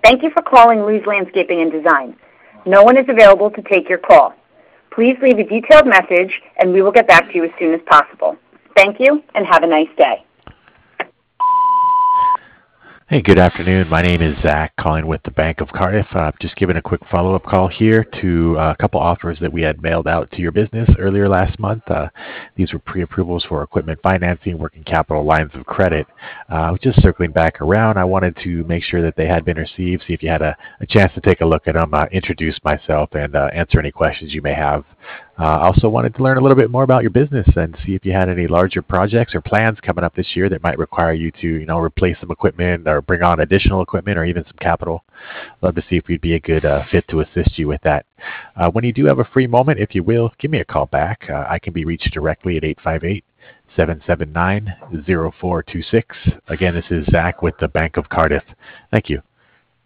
Thank you for calling Lee's Landscaping and Design. No one is available to take your call. Please leave a detailed message, and we will get back to you as soon as possible. Thank you, and have a nice day. Hey, good afternoon. My name is Zach, calling with the Bank of Cardiff. Just giving a quick follow-up call here to a couple offers that we had mailed out to your business earlier last month. These were pre-approvals for equipment financing, working capital lines of credit. Just circling back around, I wanted to make sure that they had been received, see if you had a chance to take a look at them, introduce myself, and answer any questions you may have. Also wanted to learn a little bit more about your business and see if you had any larger projects or plans coming up this year that might require you to, replace some equipment or bring on additional equipment or even some capital. Love to see if we'd be a good fit to assist you with that. When you do have a free moment, if you will, give me a call back. I can be reached directly at 858-779-0426. Again, this is Zach with the Bank of Cardiff. Thank you.